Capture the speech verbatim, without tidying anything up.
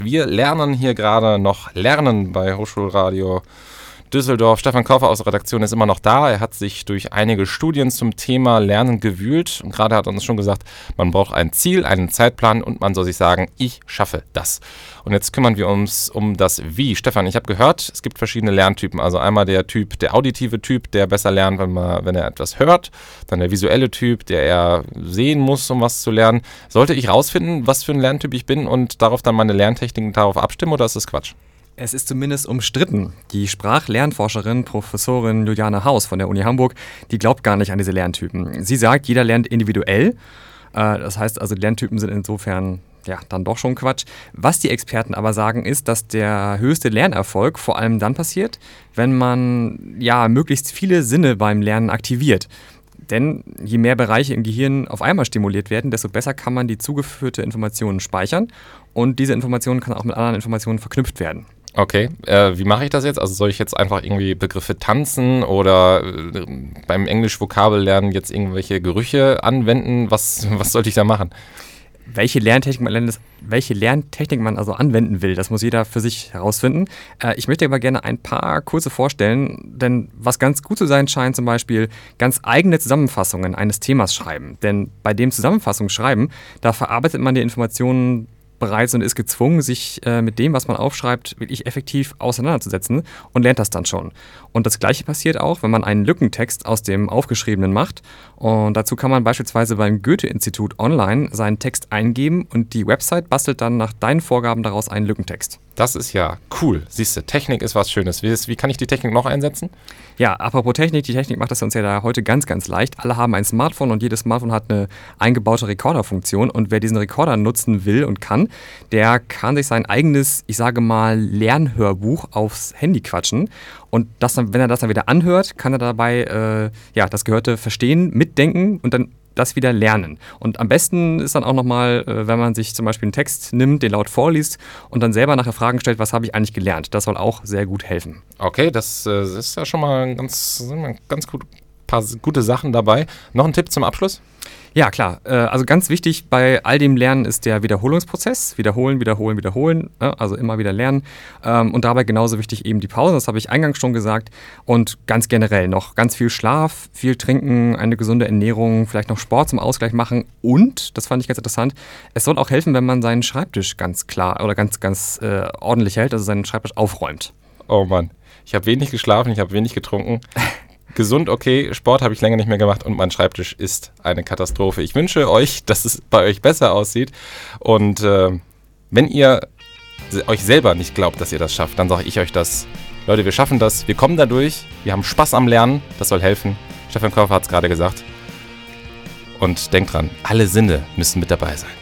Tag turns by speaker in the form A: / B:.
A: Wir lernen hier gerade noch Lernen bei Hochschulradio Düsseldorf. Stefan Kaufer aus der Redaktion ist immer noch da. Er hat sich durch einige Studien zum Thema Lernen gewühlt. Und gerade hat er uns schon gesagt, man braucht ein Ziel, einen Zeitplan und man soll sich sagen, ich schaffe das. Und jetzt kümmern wir uns um das Wie. Stefan, ich habe gehört, es gibt verschiedene Lerntypen. Also einmal der Typ, der auditive Typ, der besser lernt, wenn, man, wenn er etwas hört. Dann der visuelle Typ, der eher sehen muss, um was zu lernen. Sollte ich rausfinden, was für ein Lerntyp ich bin und darauf dann meine Lerntechniken darauf abstimmen oder ist das Quatsch?
B: Es ist zumindest umstritten. Die Sprachlernforscherin, Professorin Juliane Haus von der Uni Hamburg, die glaubt gar nicht an diese Lerntypen. Sie sagt, jeder lernt individuell. Das heißt also, Lerntypen sind insofern ja dann doch schon Quatsch. Was die Experten aber sagen, ist, dass der höchste Lernerfolg vor allem dann passiert, wenn man ja möglichst viele Sinne beim Lernen aktiviert. Denn je mehr Bereiche im Gehirn auf einmal stimuliert werden, desto besser kann man die zugeführte Informationen speichern und diese Informationen kann auch mit anderen Informationen verknüpft werden.
A: Okay, äh, wie mache ich das jetzt? Also soll ich jetzt einfach irgendwie Begriffe tanzen oder äh, beim Englisch-Vokabellernen jetzt irgendwelche Gerüche anwenden? Was, was sollte ich da machen?
B: Welche Lerntechnik man, welche Lerntechnik man also anwenden will, das muss jeder für sich herausfinden. Äh, ich möchte aber gerne ein paar kurze vorstellen, denn was ganz gut zu sein scheint, zum Beispiel ganz eigene Zusammenfassungen eines Themas schreiben. Denn bei dem Zusammenfassungsschreiben, da verarbeitet man die Informationen bereits und ist gezwungen, sich äh, mit dem, was man aufschreibt, wirklich effektiv auseinanderzusetzen und lernt das dann schon. Und das Gleiche passiert auch, wenn man einen Lückentext aus dem Aufgeschriebenen macht. Und dazu kann man beispielsweise beim Goethe-Institut online seinen Text eingeben und die Website bastelt dann nach deinen Vorgaben daraus einen Lückentext.
A: Das ist ja cool. Siehst du, Technik ist was Schönes. Wie, ist, wie kann ich die Technik noch einsetzen?
B: Ja, apropos Technik, die Technik macht das uns ja da heute ganz, ganz leicht. Alle haben ein Smartphone und jedes Smartphone hat eine eingebaute Rekorderfunktion. Und wer diesen Rekorder nutzen will und kann, der kann sich sein eigenes, ich sage mal, Lernhörbuch aufs Handy quatschen. Und das dann, wenn er das dann wieder anhört, kann er dabei äh, ja, das Gehörte verstehen, mitdenken und dann das wieder lernen. Und am besten ist dann auch nochmal, äh, wenn man sich zum Beispiel einen Text nimmt, den laut vorliest und dann selber nachher Fragen stellt, was habe ich eigentlich gelernt? Das soll auch sehr gut helfen.
A: Okay, das äh, ist ja schon mal ganz, ganz gut, paar gute Sachen dabei. Noch ein Tipp zum Abschluss?
B: Ja, klar. Also ganz wichtig bei all dem Lernen ist der Wiederholungsprozess. Wiederholen, wiederholen, wiederholen. Also immer wieder lernen. Und dabei genauso wichtig eben die Pause. Das habe ich eingangs schon gesagt. Und ganz generell noch ganz viel Schlaf, viel trinken, eine gesunde Ernährung, vielleicht noch Sport zum Ausgleich machen. Und, das fand ich ganz interessant, es soll auch helfen, wenn man seinen Schreibtisch ganz klar oder ganz, ganz äh, ordentlich hält, also seinen Schreibtisch aufräumt.
A: Oh Mann, ich habe wenig geschlafen, ich habe wenig getrunken. Gesund, okay, Sport habe ich länger nicht mehr gemacht und mein Schreibtisch ist eine Katastrophe. Ich wünsche euch, dass es bei euch besser aussieht und äh, wenn ihr euch selber nicht glaubt, dass ihr das schafft, dann sage ich euch das. Leute, wir schaffen das, wir kommen da durch, wir haben Spaß am Lernen, das soll helfen. Stefan Kaufer hat es gerade gesagt. Und denkt dran, alle Sinne müssen mit dabei sein.